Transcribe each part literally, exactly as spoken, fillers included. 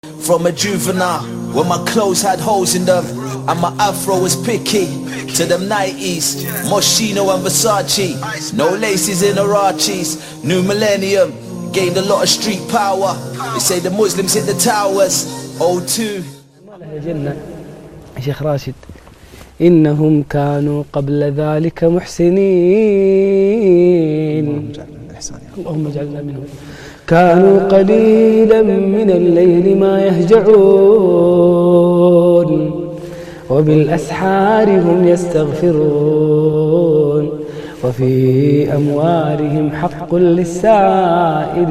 From a juvenile, when my clothes had holes in them and my afro was picky, to them nineties, Moschino and Versace, no laces in Arachis. New millennium, gained a lot of street power. They say the Muslims hit the towers. oh two. الجنة شيخ راشد، إنهم كانوا قبل ذلك محسنين، اللهم اجعلنا منهم. كانوا قليلا من الليل ما يهجعون وبالأسحار هم يستغفرون وفي أموالهم حق للسائل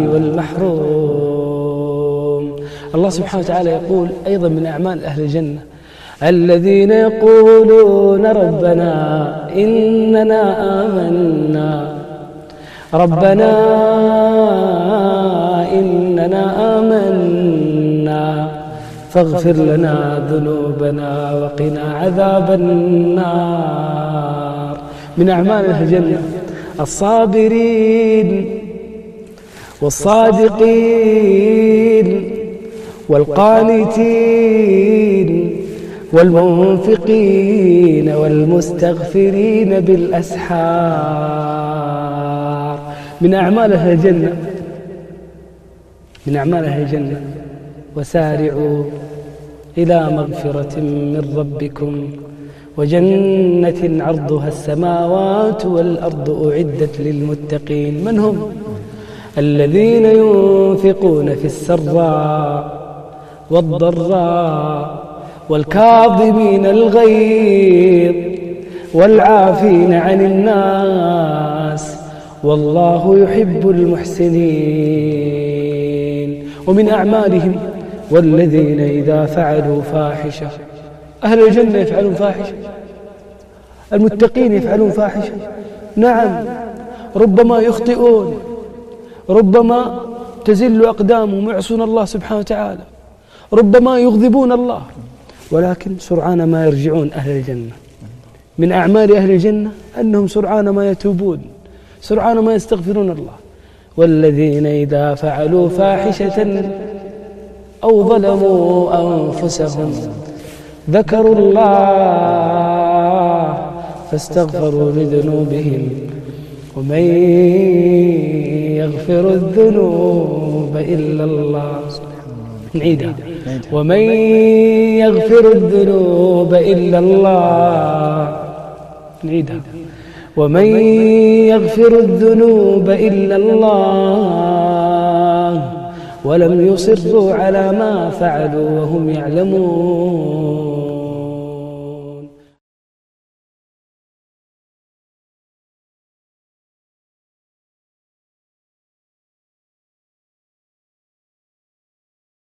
والمحروم. الله سبحانه وتعالى يقول أيضا من أعمال أهل الجنة: الذين يقولون ربنا إننا آمنا ربنا إننا آمنا فاغفر لنا ذنوبنا وقنا عذاب النار. من أعمال أهل الجنة الصابرين والصادقين والقانتين والمنفقين والمستغفرين بالأسحار. من أعمال أهل الجنة من أعمال أهل الجنة وسارعوا إلى مغفرة من ربكم وجنة عرضها السماوات والأرض أعدت للمتقين. من هم؟ الذين ينفقون في السراء والضراء والكاظمين الغيظ والعافين عن الناس والله يحب المحسنين. ومن أعمالهم والذين إذا فعلوا فاحشة، أهل الجنة يفعلون فاحشة، المتقين يفعلون فاحشة، نعم، ربما يخطئون، ربما تزل أقدامهم ويعصون الله سبحانه وتعالى، ربما يغضبون الله، ولكن سرعان ما يرجعون أهل الجنة. من أعمال أهل الجنة أنهم سرعان ما يتوبون، سرعان ما يستغفرون الله. والذين إذا فعلوا فاحشة أو ظلموا أنفسهم ذكروا الله فاستغفروا لذنوبهم ومن يغفر الذنوب إلا الله. نعيدها: ومن يغفر الذنوب إلا الله. نعيدها: ومن يغفر الذنوب إلا الله ولم يصروا على ما فعلوا وهم يعلمون.